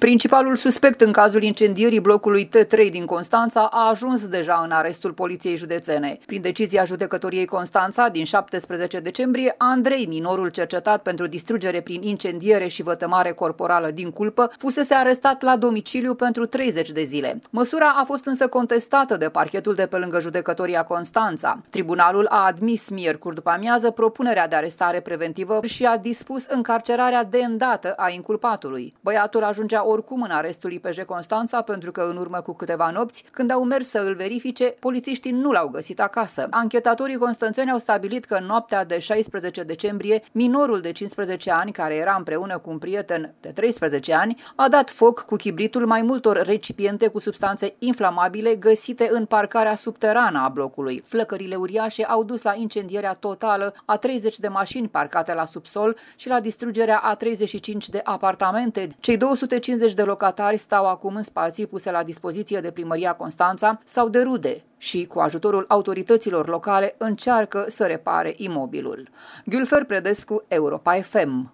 Principalul suspect în cazul incendierii blocului T3 din Constanța a ajuns deja în arestul poliției județene. Prin decizia judecătoriei Constanța din 17 decembrie, Andrei, minorul cercetat pentru distrugere prin incendiere și vătămare corporală din culpă, fusese arestat la domiciliu pentru 30 de zile. Măsura a fost însă contestată de parchetul de pe lângă judecătoria Constanța. Tribunalul a admis miercuri după amiază propunerea de arestare preventivă și a dispus încarcerarea de îndată a inculpatului. Băiatul ajungea oricum în arestul IPJ Constanța pentru că în urmă cu câteva nopți, când au mers să îl verifice, polițiștii nu l-au găsit acasă. Anchetatorii constanțeni au stabilit că în noaptea de 16 decembrie, minorul de 15 ani, care era împreună cu un prieten de 13 ani, a dat foc cu chibritul mai multor recipiente cu substanțe inflamabile găsite în parcarea subterană a blocului. Flăcările uriașe au dus la incendierea totală a 30 de mașini parcate la subsol și la distrugerea a 35 de apartamente. Cei 250 de locatari stau acum în spații puse la dispoziție de Primăria Constanța sau de rude și, cu ajutorul autorităților locale, încearcă să repare imobilul. Gülfer Predescu, Europa FM.